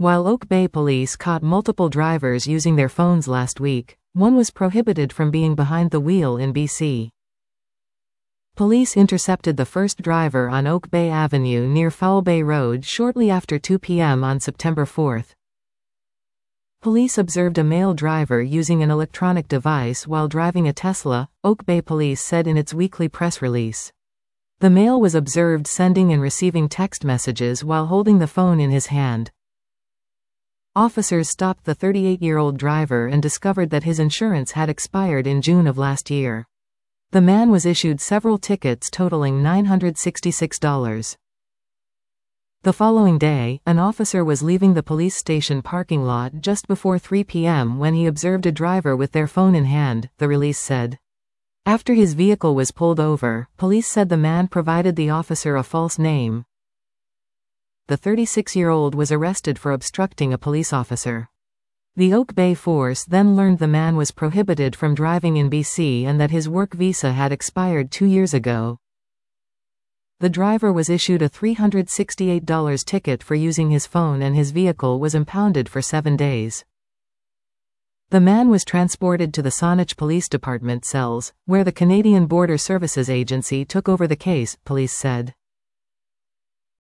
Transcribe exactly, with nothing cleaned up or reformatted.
While Oak Bay police caught multiple drivers using their phones last week, one was prohibited from being behind the wheel in B C. Police intercepted the first driver on Oak Bay Avenue near Foul Bay Road shortly after two p m on September fourth. Police observed a male driver using an electronic device while driving a Tesla, Oak Bay Police said in its weekly press release. The male was observed sending and receiving text messages while holding the phone in his hand. Officers stopped the thirty-eight-year-old driver and discovered that his insurance had expired in June of last year. The man was issued several tickets totaling nine hundred sixty-six dollars. The following day, an officer was leaving the police station parking lot just before three p m when he observed a driver with their phone in hand, the release said. After his vehicle was pulled over, police said the man provided the officer a false name. The thirty-six-year-old was arrested for obstructing a police officer. The Oak Bay force then learned the man was prohibited from driving in B C and that his work visa had expired two years ago. The driver was issued a three hundred sixty-eight dollar ticket for using his phone and his vehicle was impounded for seven days. The man was transported to the Saanich Police Department cells, where the Canadian Border Services Agency took over the case, police said.